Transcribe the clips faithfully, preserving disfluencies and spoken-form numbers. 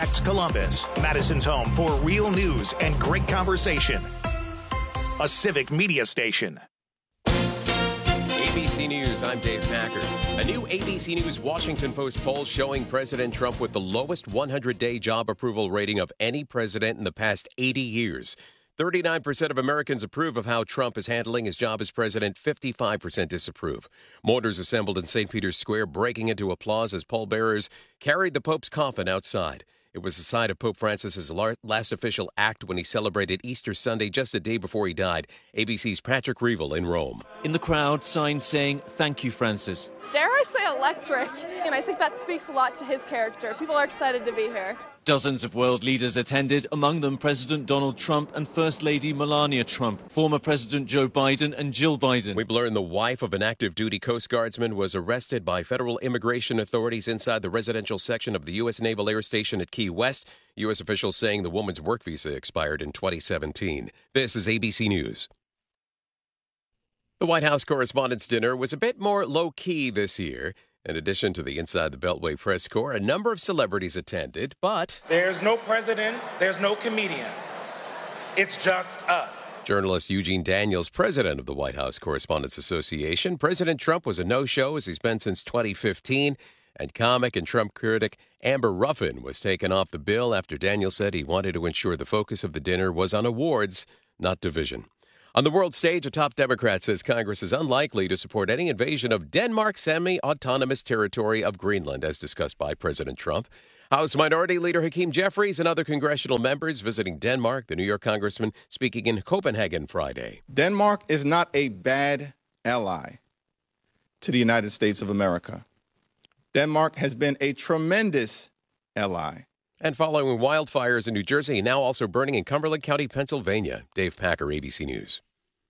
Facts Columbus, Madison's home for real news and great conversation. A civic media station. A B C News, I'm Dave Packer. A new A B C News Washington Post poll showing President Trump with the lowest hundred-day job approval rating of any president in the past eighty years. thirty-nine percent of Americans approve of how Trump is handling his job as president. fifty-five percent disapprove. Mourners assembled in Saint Peter's Square, breaking into applause as pallbearers carried the Pope's coffin outside. It was the site of Pope Francis's last official act when he celebrated Easter Sunday just a day before he died. A B C's Patrick Reevell in Rome. In the crowd, signs saying, "Thank you, Francis." Dare I say electric? And I think that speaks a lot to his character. People are excited to be here. Dozens of world leaders attended, among them President Donald Trump and First Lady Melania Trump, former President Joe Biden and Jill Biden. We've learned the wife of an active duty Coast Guardsman was arrested by federal immigration authorities inside the residential section of the U S Naval Air Station at Key West. U S officials saying the woman's work visa expired in twenty seventeen. This is A B C News. The White House Correspondents' Dinner was a bit more low-key this year. In addition to the Inside the Beltway press corps, a number of celebrities attended, but... There's no president, there's no comedian. It's just us. Journalist Eugene Daniels, president of the White House Correspondents Association. President Trump was a no-show, as he's been since twenty fifteen, and comic and Trump critic Amber Ruffin was taken off the bill after Daniels said he wanted to ensure the focus of the dinner was on awards, not division. On the world stage, a top Democrat says Congress is unlikely to support any invasion of Denmark's semi-autonomous territory of Greenland, as discussed by President Trump. House Minority Leader Hakeem Jeffries and other congressional members visiting Denmark. The New York congressman speaking in Copenhagen Friday. Denmark is not a bad ally to the United States of America. Denmark has been a tremendous ally. And following wildfires in New Jersey, now also burning in Cumberland County, Pennsylvania. Dave Packer, A B C News.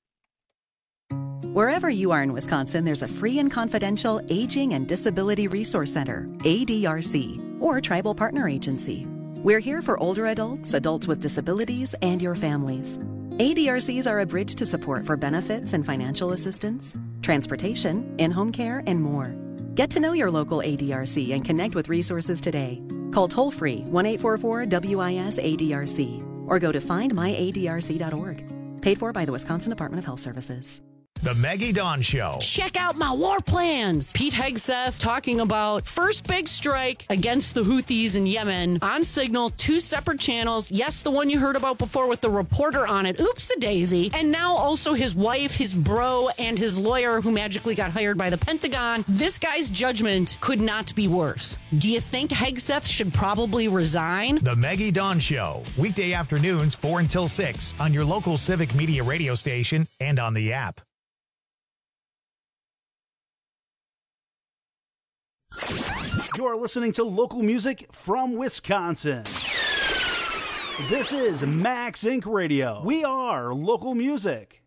Wherever you are in Wisconsin, there's a free and confidential Aging and Disability Resource Center, A D R C, or Tribal Partner Agency. We're here for older adults, adults with disabilities, and your families. A D R Cs are a bridge to support for benefits and financial assistance, transportation, in-home care, and more. Get to know your local A D R C and connect with resources today. Call toll-free one eight four four W I S A D R C or go to find my A D R C dot org. Paid for by the Wisconsin Department of Health Services. The Maggie Dawn Show. Check out my war plans. Pete Hegseth talking about first big strike against the Houthis in Yemen on Signal, two separate channels. Yes, the one you heard about before with the reporter on it. Oops-a-daisy. And now also his wife, his bro, and his lawyer who magically got hired by the Pentagon. This guy's judgment could not be worse. Do you think Hegseth should probably resign? The Maggie Dawn Show. Weekday afternoons, four until six on your local civic media radio station and on the app. You're listening to local music from Wisconsin. This is Max Incorporated. Radio. We are local music.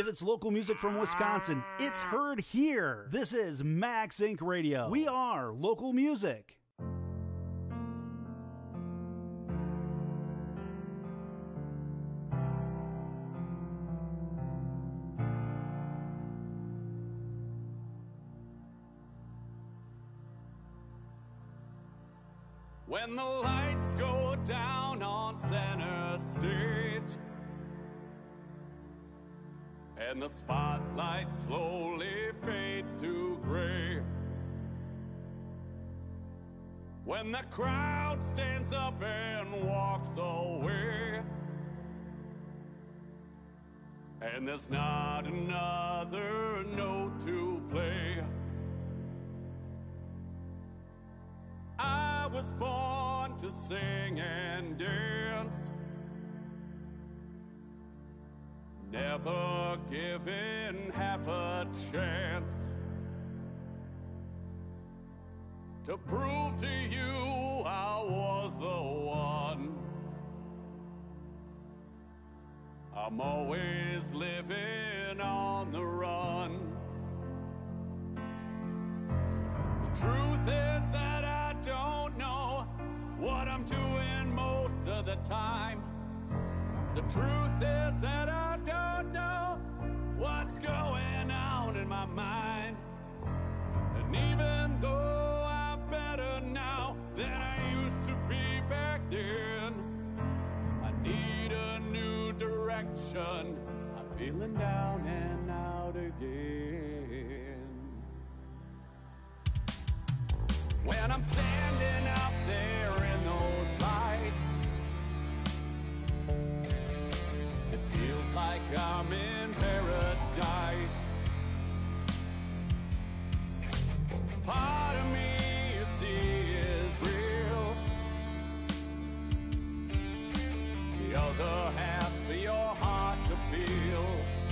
If it's local music from Wisconsin, it's heard here. This is Max Incorporated. Radio. We are local music. When the lights go down on center stage and the spotlight slowly fades to gray, when the crowd stands up and walks away, and there's not another note to play, I was born to sing and dance, never given half a chance to prove to you I was the one. I'm always living on the run. The truth is that I don't know what I'm doing most of the time. The truth is that I don't know what's going on in my mind. And even though better now than I used to be back then, I need a new direction. I'm feeling down and out again. When I'm standing out there in those lights, it feels like I'm in paradise. Part of me is real, the other half's for your heart to feel.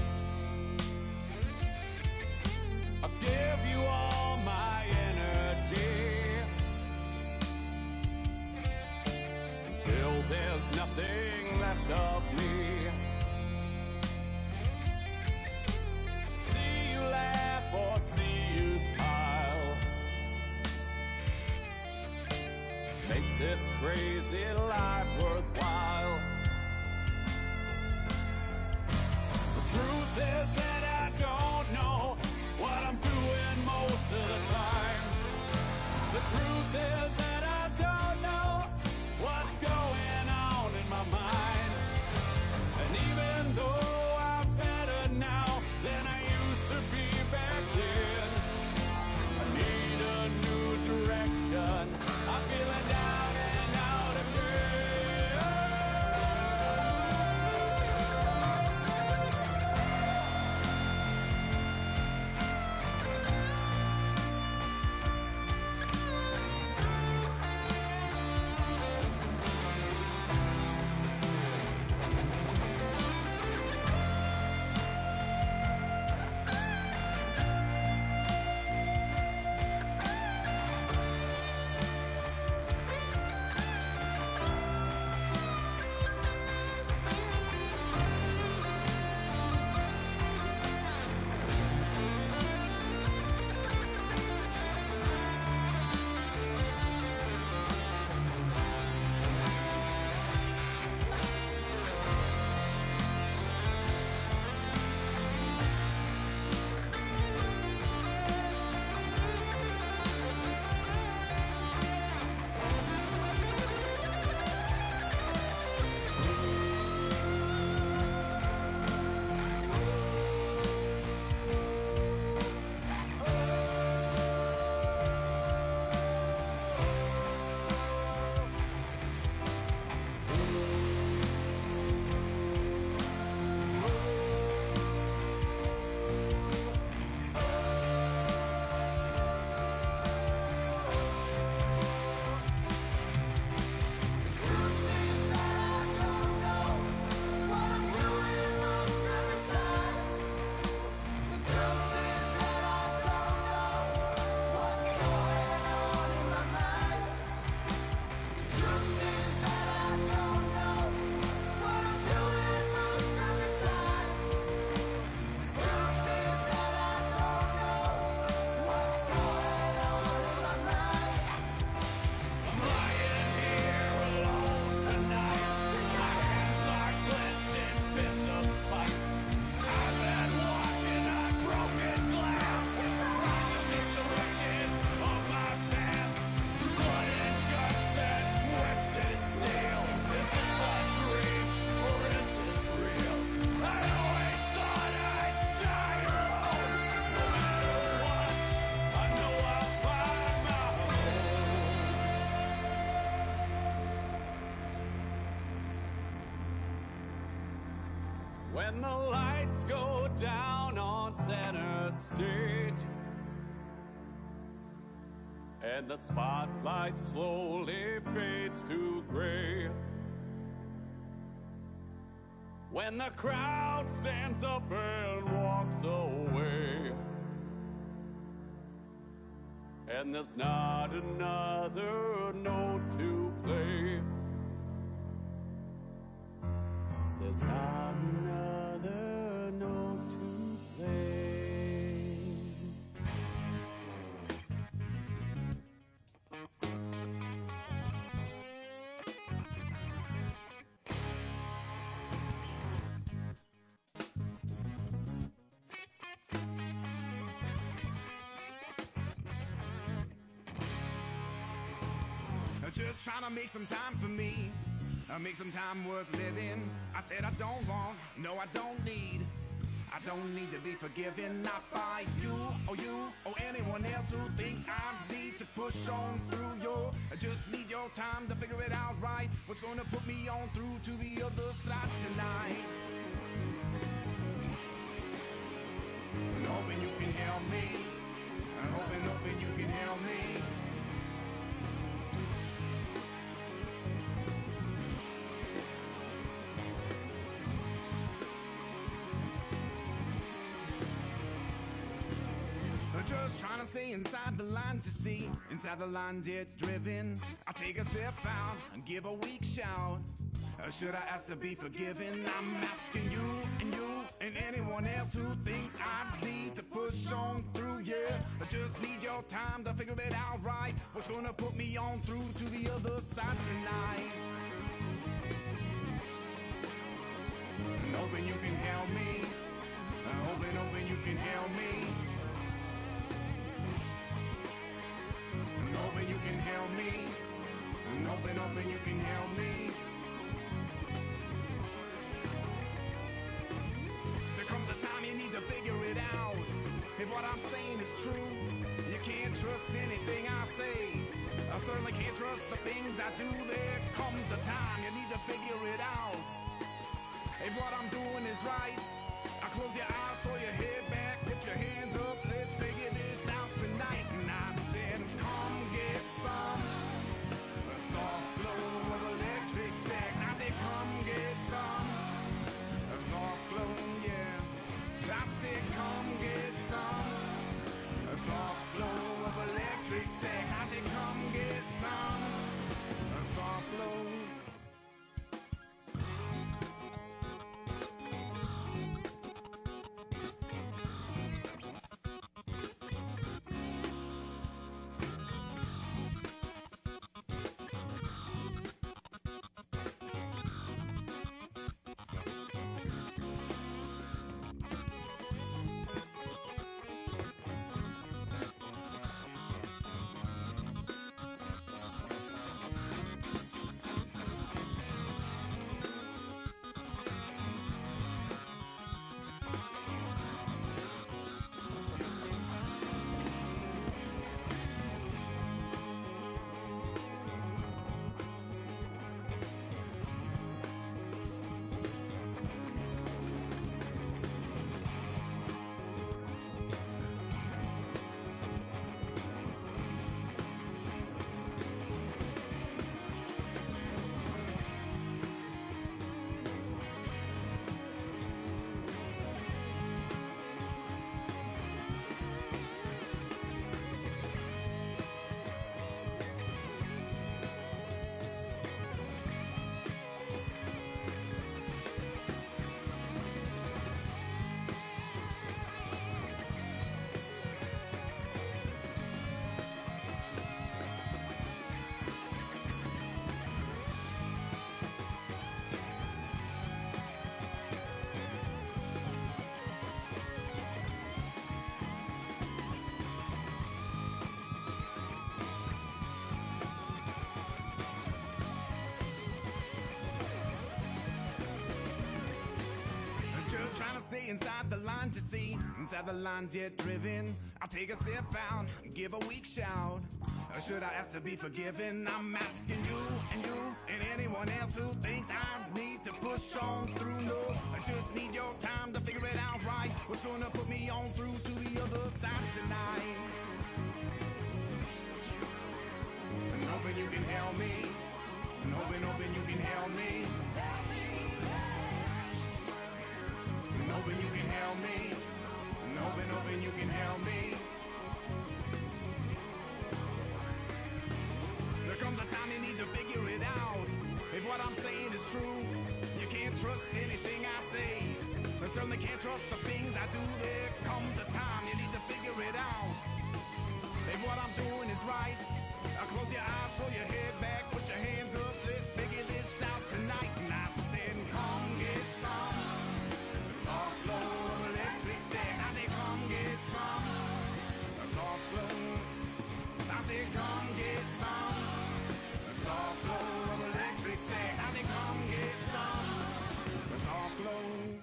I'll give you all my energy until there's nothing left of me. To see you laugh or see you smile makes this crazy life worthwhile. The truth is that I don't know what I'm doing most of the time. The truth is that I don't know what's going on in my mind. And even though I'm better now than I used to be back then, I need a new direction. I'm feeling down and out again. when the lights go down on center stage and the spotlight slowly fades to gray, when the crowd stands up and walks away, and there's not another note to play. There's not another note to play. Just trying to make some time for me, uh, make some time worth living. I said I don't want, no I don't need, I don't need to be forgiven, not by you or you or anyone else who thinks I need to push on through your, I just need your time to figure it out right, what's gonna put me on through to the other side tonight. I'm hoping you can help me, I'm hoping, hoping you can help me. Just trying to stay inside the lines, you see, inside the lines yet driven. I take a step out and give a weak shout. Or should I ask to be forgiven? I'm asking you and you and anyone else who thinks I need to push on through, yeah. I just need your time to figure it out right, what's gonna put me on through to the other side tonight. I'm hoping you can help me, I'm hoping, hoping you can help me. Hoping you can help me, and hoping, hoping you can help me. There comes a time you need to figure it out. If what I'm saying is true, you can't trust anything I say. I certainly can't trust the things I do. There comes a time you need to figure it out. If what I'm doing is right, I close your eyes, throw your head back, put your hands up, let's figure this out tonight. And I said, come get some, a soft glow of electric sex. I said, come get some, a soft glow, yeah. I said, come get some, a soft glow of electric sex. I said, come get some, a soft glow. Stay inside the lines, you see, inside the lines yet driven. I take a step out, give a weak shout. Or should I ask to be forgiven? I'm asking you and you and anyone else who thinks I need to push on through. No, I just need your time to figure it out right. What's gonna put me on through to the other side tonight? And hoping you can help me. And hoping, hoping you can help me. And hoping you can help me. And hoping, hoping you can help me. There comes a time you need to figure it out. If what I'm saying is true, you can't trust anything I say. I certainly can't trust the things I do. There comes a time you need to figure it out. If what I'm doing is right, I'll close your eyes, pull your head back, put your hands up, let's figure this out tonight. And I said, come get some soft glow electric sex. I said, come get some soft glow. I said, come get some soft glow of electric sex. I said, come get some soft glow.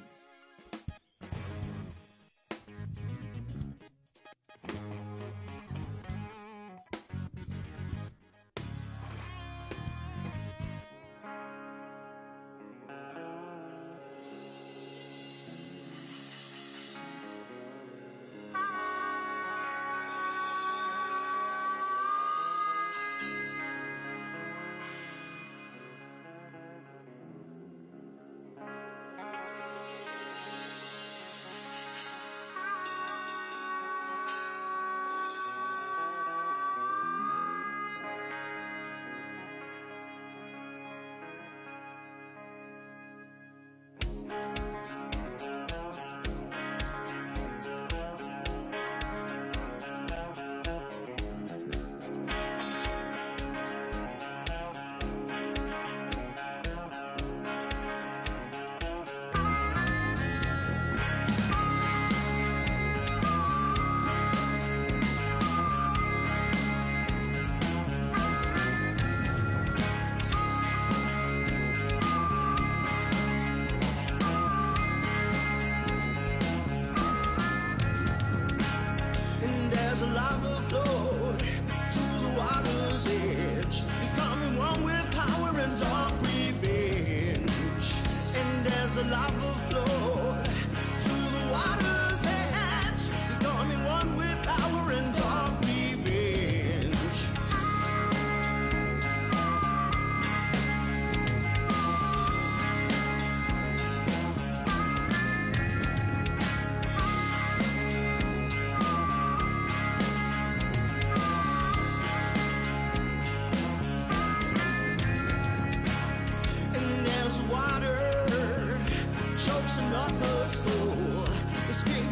Water chokes another soul. Escape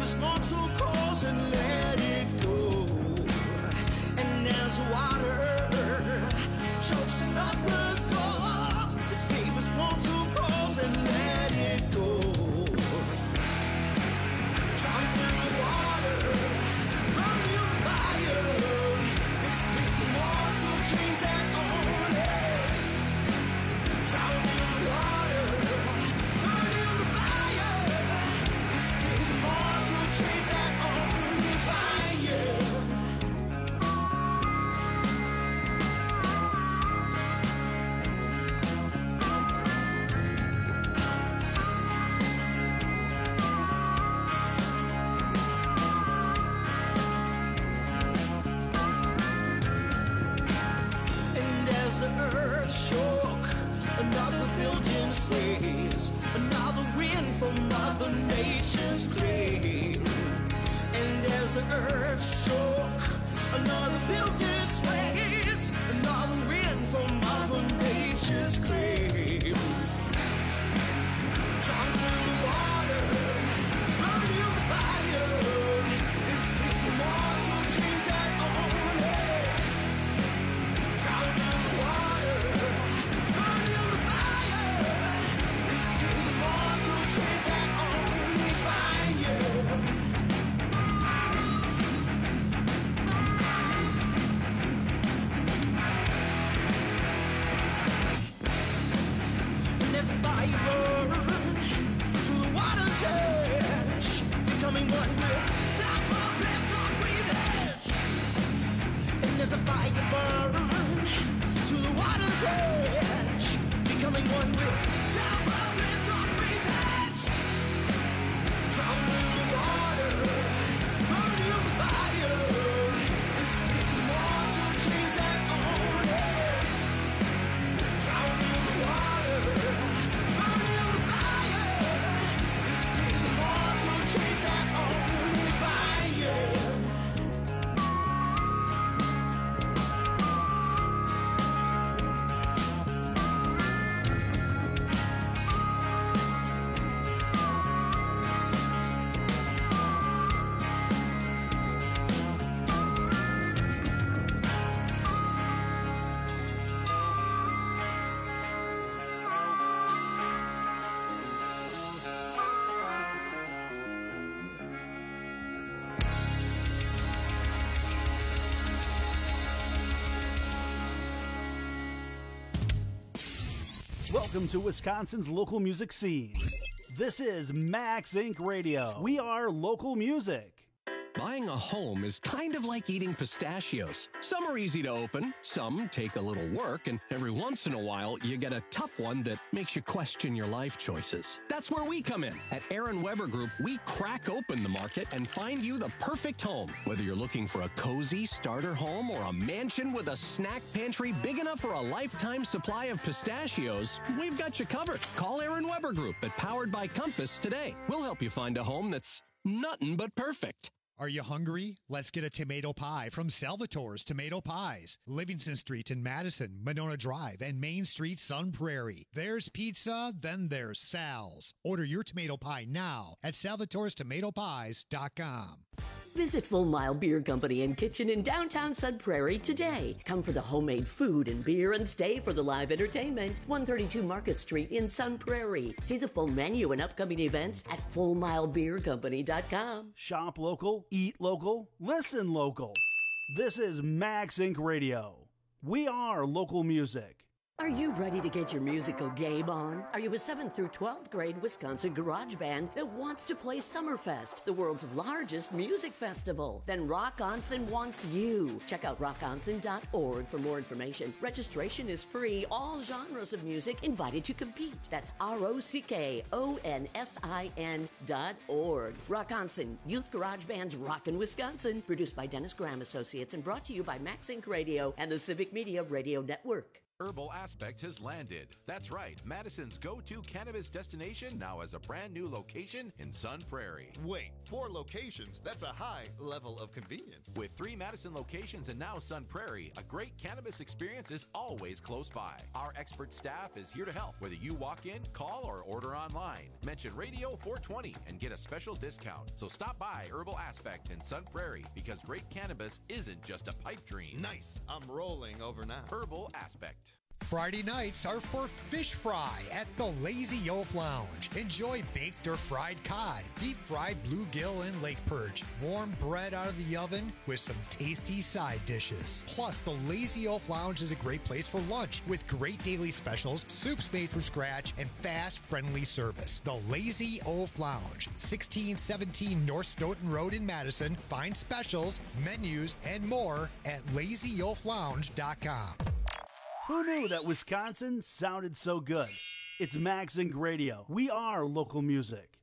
Welcome to Wisconsin's local music scene. This is Max Incorporated. Radio. We are local music. Buying a home is kind of like eating pistachios. Some are easy to open, some take a little work, and every once in a while, you get a tough one that makes you question your life choices. That's where we come in. At Aaron Weber Group, we crack open the market and find you the perfect home. Whether you're looking for a cozy starter home or a mansion with a snack pantry big enough for a lifetime supply of pistachios, we've got you covered. Call Aaron Weber Group at Powered by Compass today. We'll help you find a home that's nothing but perfect. Are you hungry? Let's get a tomato pie from Salvatore's Tomato Pies. Livingston Street in Madison, Monona Drive, and Main Street, Sun Prairie. There's pizza, then there's Sal's. Order your tomato pie now at salvatores tomato pies dot com. Visit Full Mile Beer Company and Kitchen in downtown Sun Prairie today. Come for the homemade food and beer and stay for the live entertainment. one thirty-two Market Street in Sun Prairie. See the full menu and upcoming events at full mile beer company dot com. Shop local, eat local, listen local. This is Max Incorporated. Radio. We are local music. Are you ready to get your musical game on? Are you a seventh through twelfth grade Wisconsin garage band that wants to play Summerfest, the world's largest music festival? Then Rock Onsen wants you. Check out rock onsen dot org for more information. Registration is free. All genres of music invited to compete. That's R O C K O N S I N dot org. Rock Onsen, Youth Garage Band's Rockin' Wisconsin. Produced by Dennis Graham Associates and brought to you by Max Incorporated. Radio and the Civic Media Radio Network. Herbal Aspect has landed. That's right, Madison's go-to cannabis destination now has a brand new location in Sun Prairie. Wait, four locations? That's a high level of convenience. With three Madison locations and now Sun Prairie, a great cannabis experience is always close by. Our expert staff is here to help, whether you walk in, call, or order online. Mention Radio four twenty and get a special discount. So stop by Herbal Aspect in Sun Prairie because great cannabis isn't just a pipe dream. Nice. I'm rolling over now. Herbal Aspect. Friday nights are for fish fry at the Lazy Oaf Lounge. Enjoy baked or fried cod, deep fried bluegill and lake perch, warm bread out of the oven with some tasty side dishes. Plus, the Lazy Oaf Lounge is a great place for lunch with great daily specials, soups made from scratch, and fast, friendly service. The Lazy Oaf Lounge, sixteen seventeen North Stoughton Road in Madison. Find specials, menus, and more at lazy oaf lounge dot com. Who knew that Wisconsin sounded so good? It's Max Incorporated. Radio. We are local music.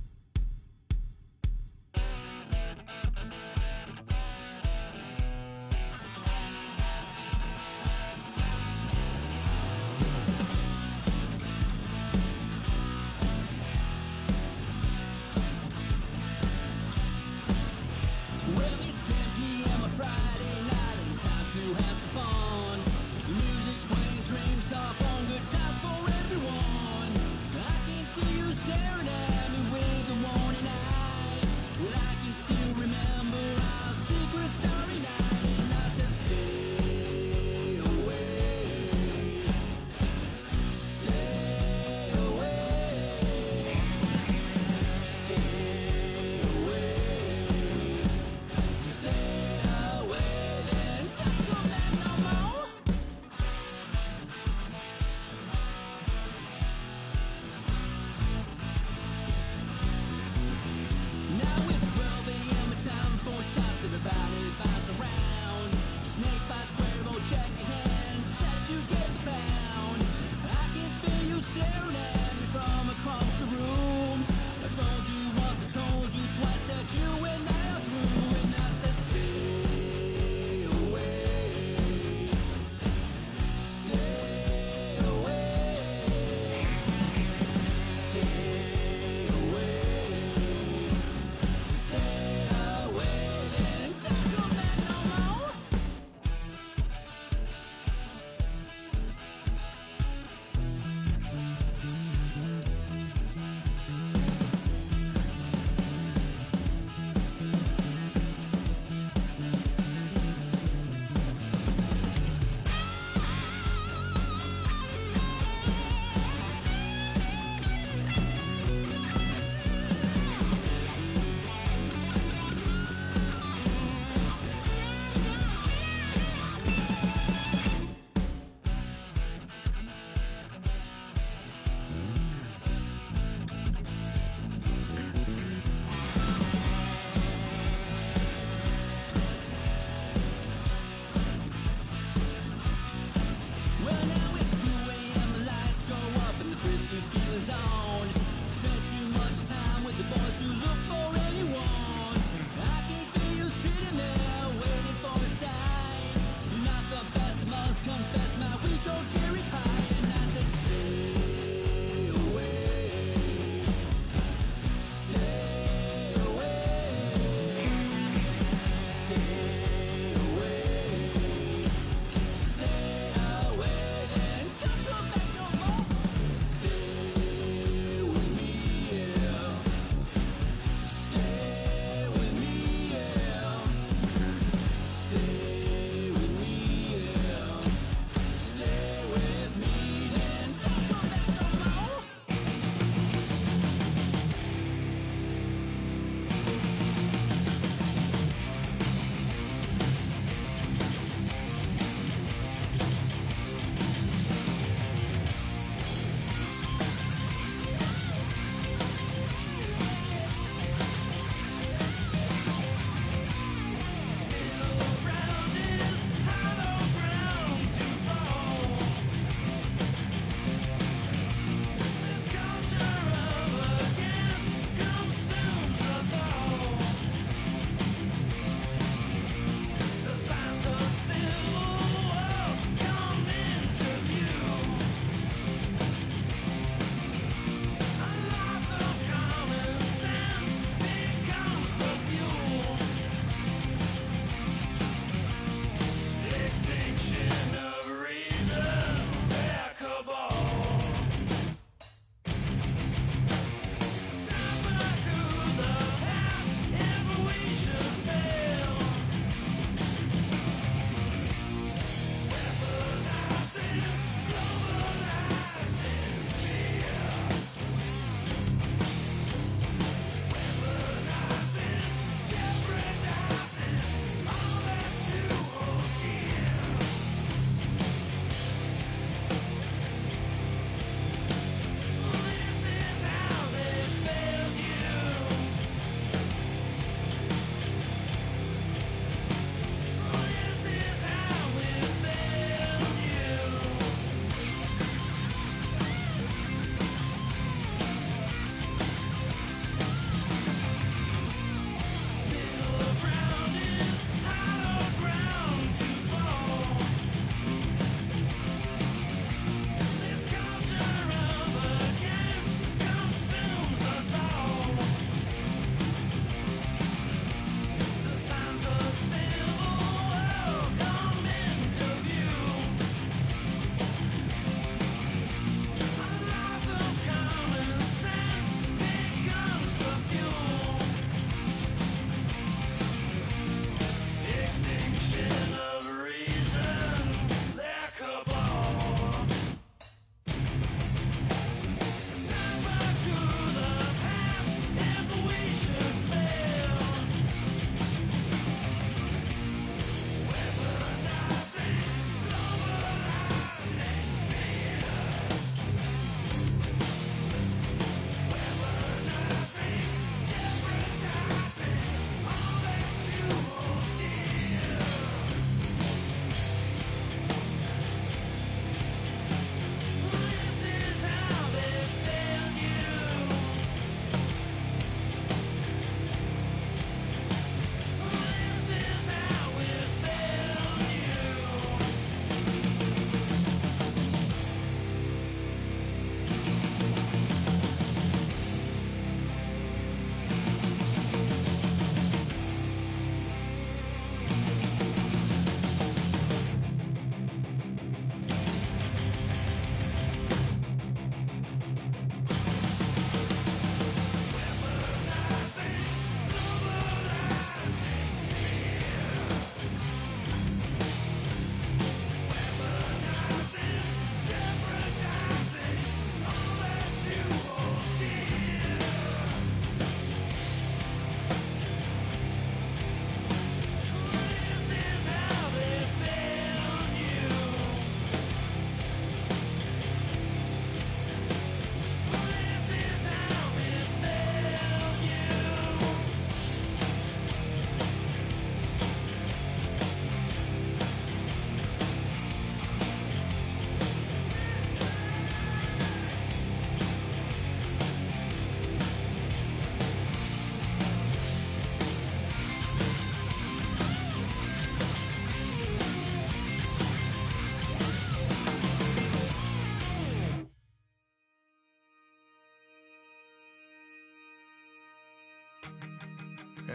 Well, it's ten p.m. a Friday night and time to have some fun. The music's playing, drinks up on, good times for everyone. I can see you staring at me.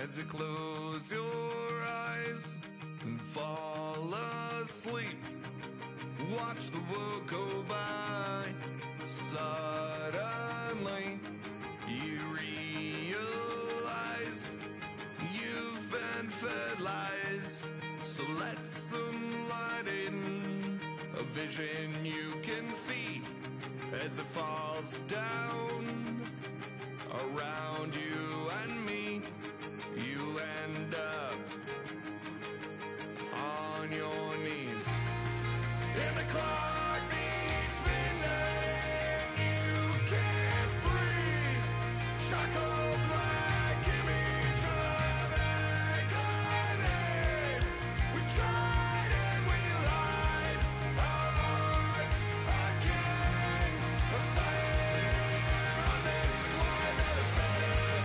as you close your eyes and fall asleep. Watch the world go by. Suddenly, you realize you've been fed lies. So let some light in, a vision you can see as it falls down around you and me. You end up on your knees. And the clock beats midnight and you can't breathe. Charcoal black image of agony. We tried and we lied our hearts again. I'm tired on this flight that offended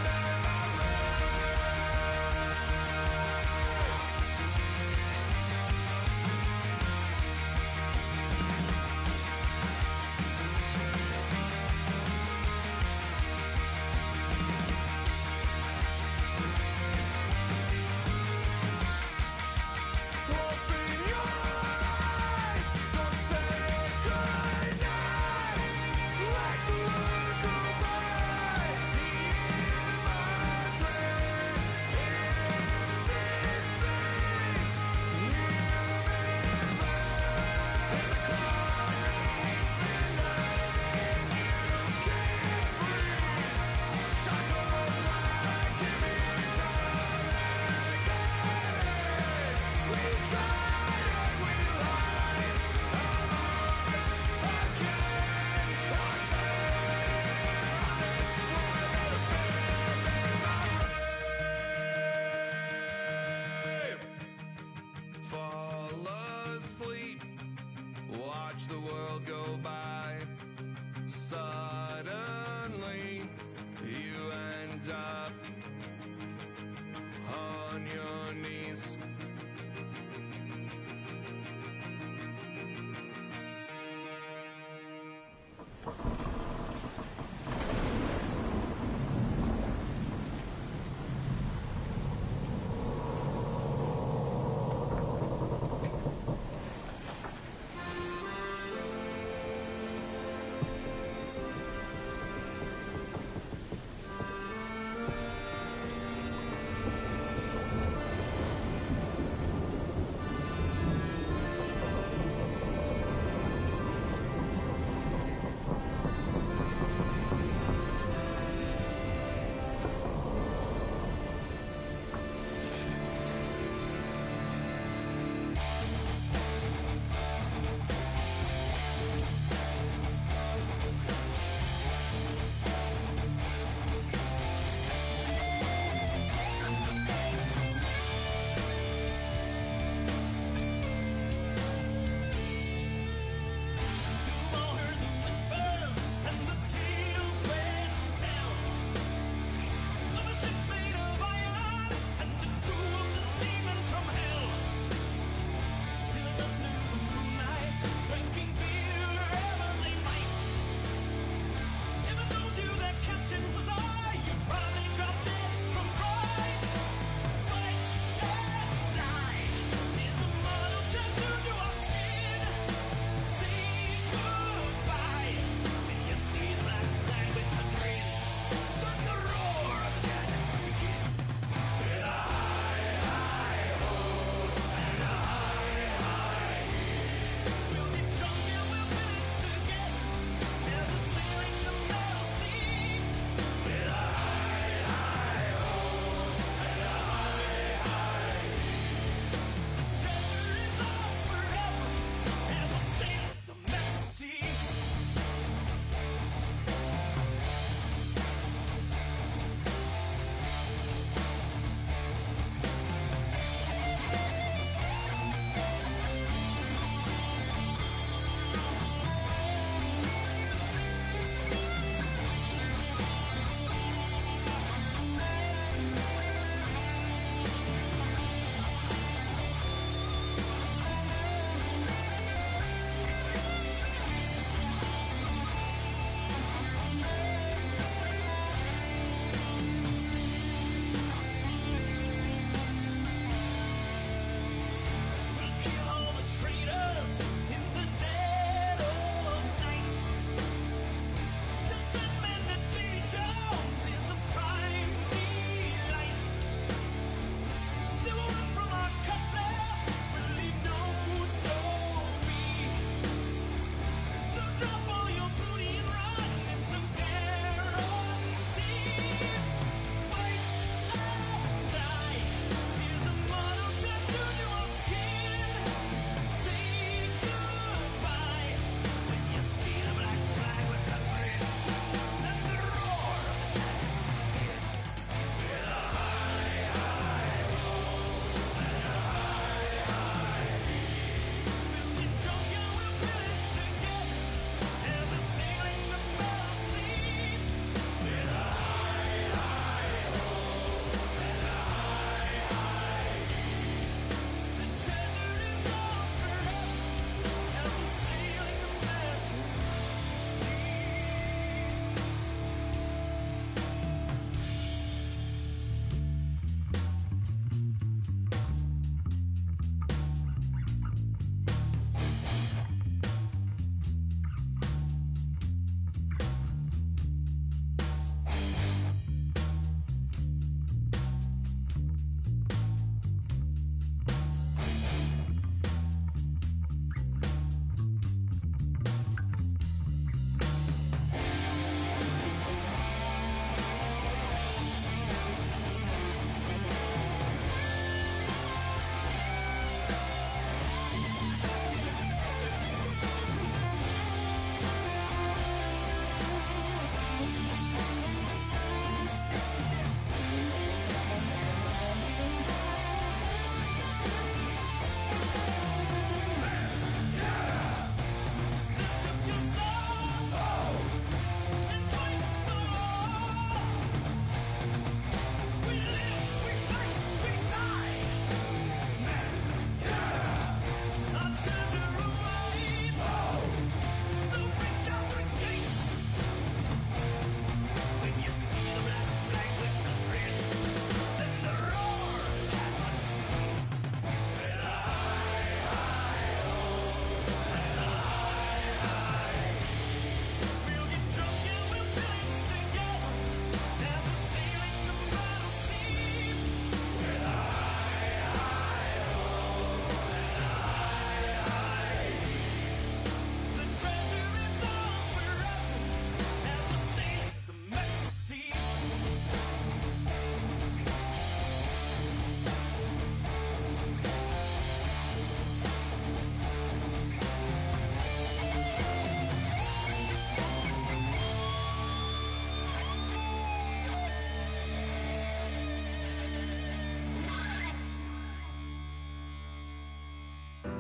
fall asleep. Watch the world go by. Suddenly, you end up on your knees.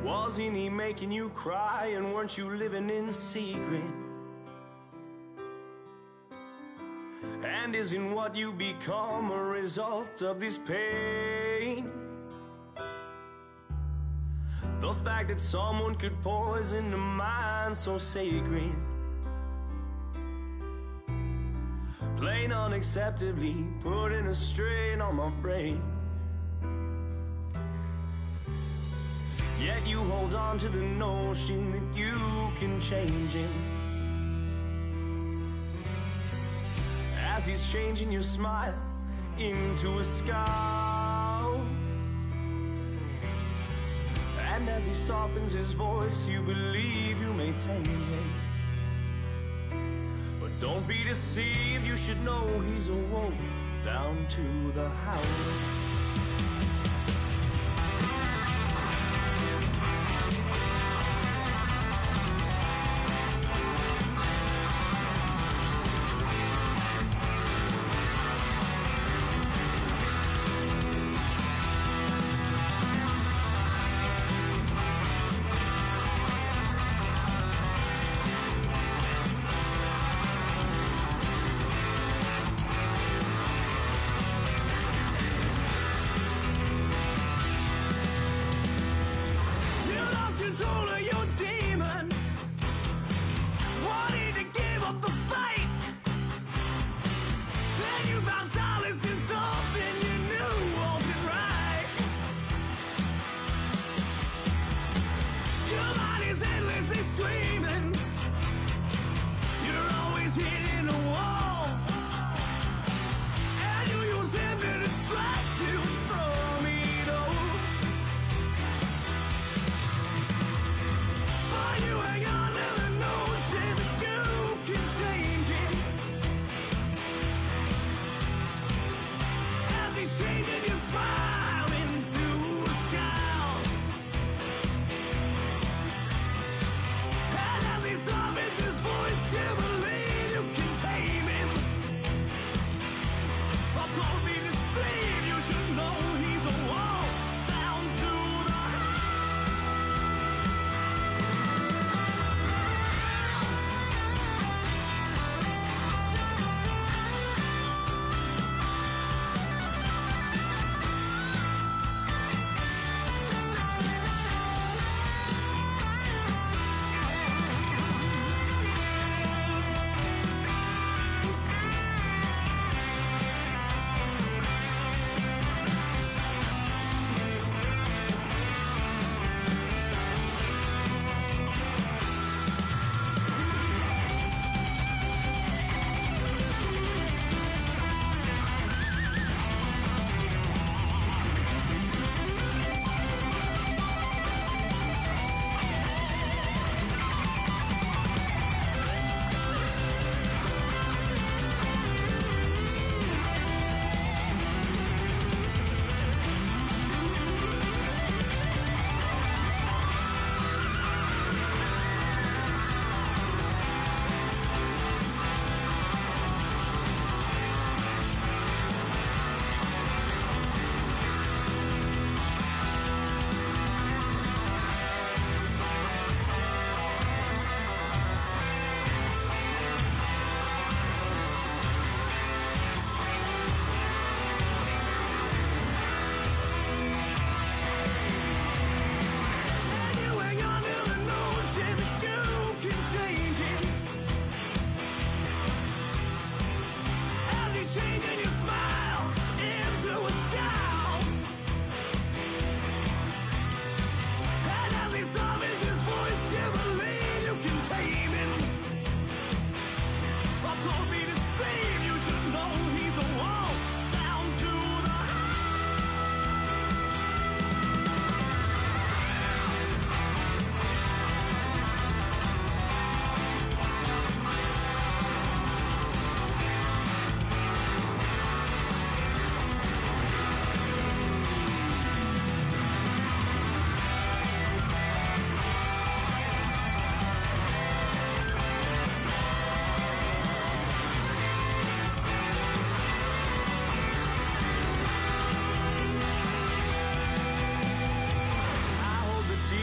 Wasn't he making you cry, and weren't you living in secret? And isn't what you become a result of this pain? The fact that someone could poison a mind so sacred, plain unacceptably putting a strain on my brain. Yet you hold on to the notion that you can change him, as he's changing your smile into a scowl. And as he softens his voice, you believe you may tame him. But don't be deceived, you should know he's a wolf down to the howl.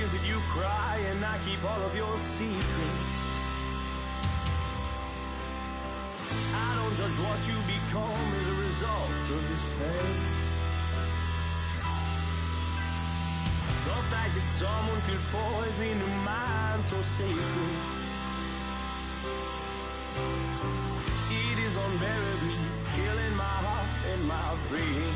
tears that you cry, and I keep all of your secrets. I don't judge what you become as a result of this pain. The fact that someone could poison your mind so sacred, it is unbearably killing my heart and my brain.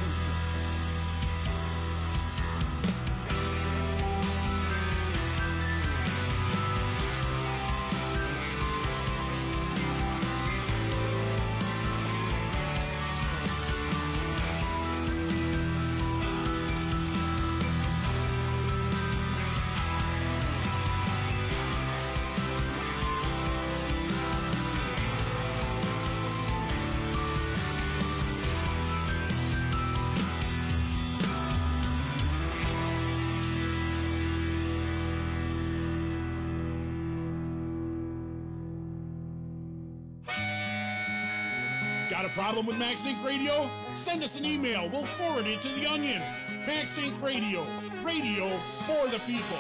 Got a problem with MaxSync Radio? Send us an email. We'll forward it to The Onion. MaxSync Radio. Radio for the people.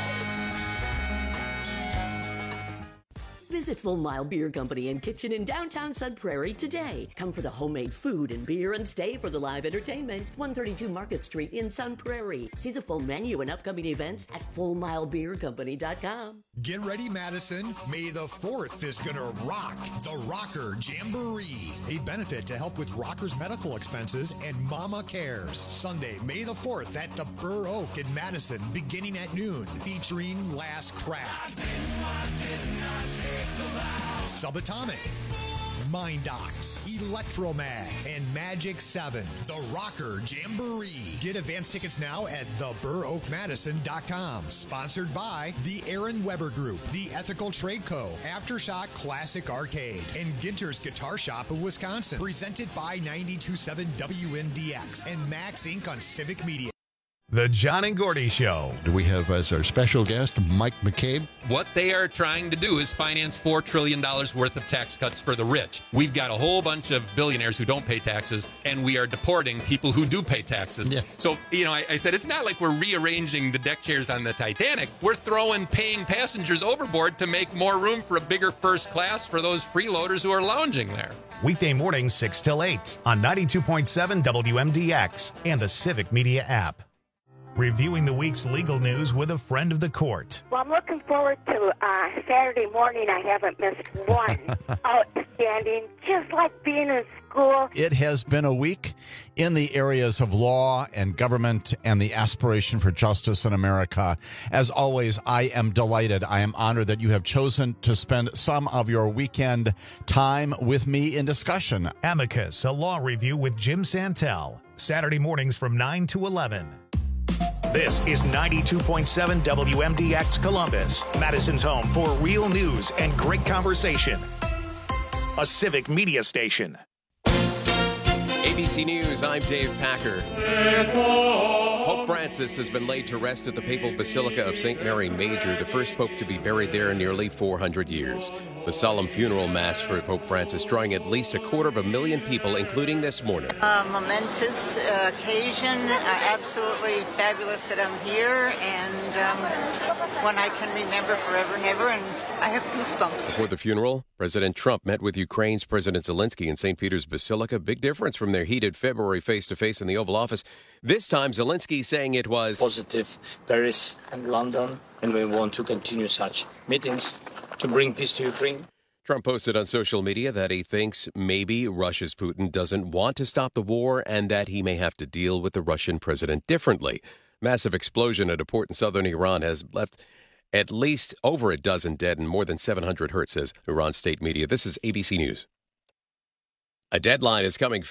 Visit Full Mile Beer Company and Kitchen in downtown Sun Prairie today. Come for the homemade food and beer and stay for the live entertainment. one thirty-two Market Street in Sun Prairie. See the full menu and upcoming events at full mile beer company dot com. Get ready, Madison. May the fourth is gonna rock the Rocker Jamboree, a benefit to help with rockers' medical expenses and Mama Cares. Sunday, May the fourth at the Burr Oak in Madison, beginning at noon, featuring Last Craft, Subatomic, Mindox, Electromag, and Magic seven. The Rocker Jamboree. Get advance tickets now at the burr oak madison dot com. Sponsored by the Aaron Weber Group, the Ethical Trade Co., Aftershock Classic Arcade, and Ginter's Guitar Shop of Wisconsin. Presented by ninety-two point seven W M D X and Max Incorporated on Civic Media. The John and Gordy Show. We have as our special guest Mike McCabe. What they are trying to do is finance four trillion dollars worth of tax cuts for the rich. We've got a whole bunch of billionaires who don't pay taxes, and we are deporting people who do pay taxes. Yeah. So, you know, I, I said it's not like we're rearranging the deck chairs on the Titanic. We're throwing paying passengers overboard to make more room for a bigger first class for those freeloaders who are lounging there. Weekday mornings six till eight on ninety-two point seven W M D X and the Civic Media app. Reviewing the week's legal news with a friend of the court. Well, I'm looking forward to uh, Saturday morning. I haven't missed one. Outstanding. Just like being in school. It has been a week in the areas of law and government and the aspiration for justice in America. As always, I am delighted. I am honored that you have chosen to spend some of your weekend time with me in discussion. Amicus, a law review with Jim Santel. Saturday mornings from nine to eleven. This is ninety-two point seven W M D X Columbus, Madison's home for real news and great conversation. A Civic Media station. A B C News, I'm Dave Packer. Pope Francis has been laid to rest at the Papal Basilica of Saint Mary Major, the first pope to be buried there in nearly four hundred years. The solemn funeral mass for Pope Francis drawing at least a quarter of a million people, including this morning. A momentous uh, occasion, uh, absolutely fabulous that I'm here, and um, one I can remember forever and ever, and I have goosebumps. Before the funeral, President Trump met with Ukraine's President Zelensky in Saint Peter's Basilica. Big difference from their heated February face-to-face in the Oval Office. This time, Zelensky saying it was positive, Paris and London, and we want to continue such meetings to bring peace to Ukraine. Trump posted on social media that he thinks maybe Russia's Putin doesn't want to stop the war and that he may have to deal with the Russian president differently. Massive explosion at a port in southern Iran has left at least over a dozen dead and more than seven hundred hurt, says Iran state media. This is A B C News. A deadline is coming